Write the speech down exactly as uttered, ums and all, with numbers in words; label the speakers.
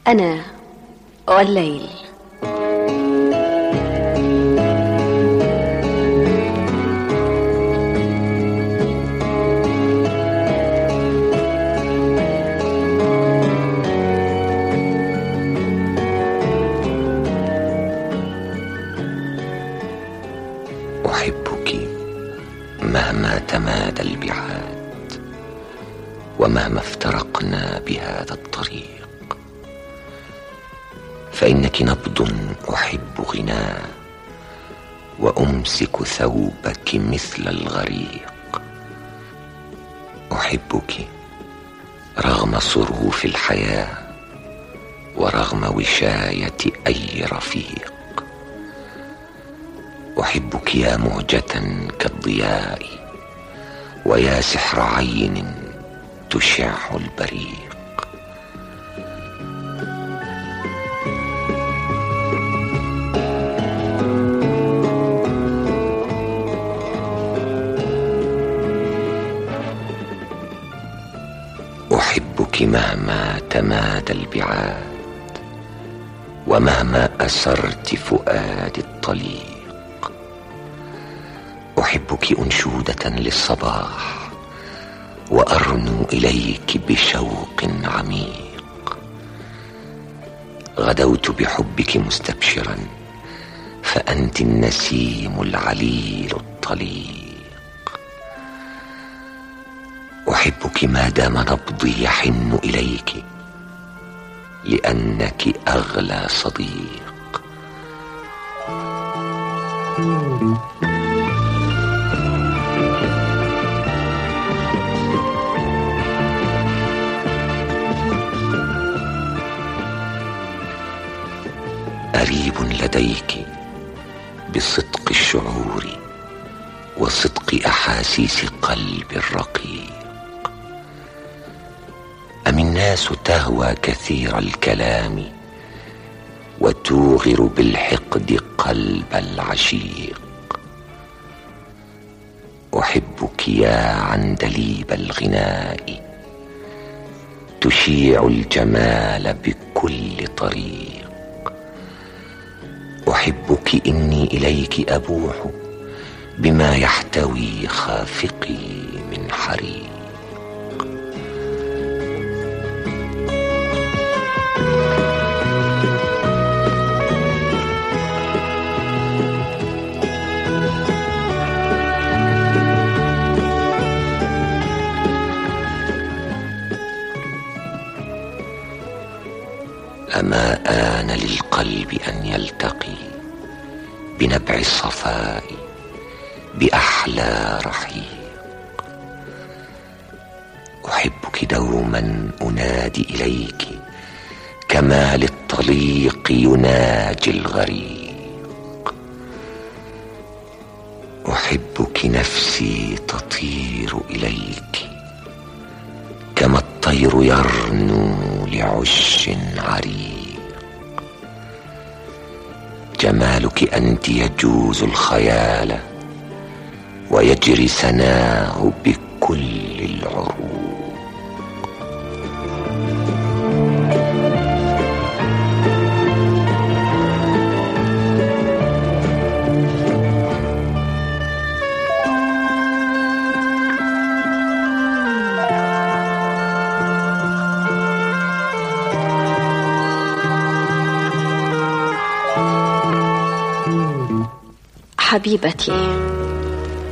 Speaker 1: أنا والليل.
Speaker 2: أحبك مهما تمادى البعاد ومهما افترقنا بهذا الطريق، فإنك نبض أحب غناه وأمسك ثوبك مثل الغريق. أحبك رغم صروف الحياة ورغم وشاية أي رفيق. أحبك يا مهجة كالضياء ويا سحر عين تشع البريق. أحبك مهما تمادى البعاد ومهما أسرت فؤادي الطليق. أحبك أنشودة للصباح وأرنو إليك بشوق عميق. غدوت بحبك مستبشرا فأنت النسيم العليل الطليق. أحبك ما دام نبضي يحن إليك لأنك أغلى صديق. قريب لديك بصدق الشعور وصدق أحاسيس قلبي الرقيق. أم الناس تهوى كثير الكلام وتوغر بالحقد قلب العشيق. أحبك يا عندليب الغناء تشيع الجمال بكل طريق. أحبك إني إليك أبوح بما يحتوي خافقي من حريق. أما آن للقلب أن يلتقي بنبع الصفاء بأحلى رحيق. أحبك دوما أنادي إليك كما للطليق يناجي الغريق. أحبك نفسي تطير إليك كما الطير يرنو لعش عريق. جمالك أنت يجوز الخيال ويجري سناه بكل العروق.
Speaker 1: حبيبتي،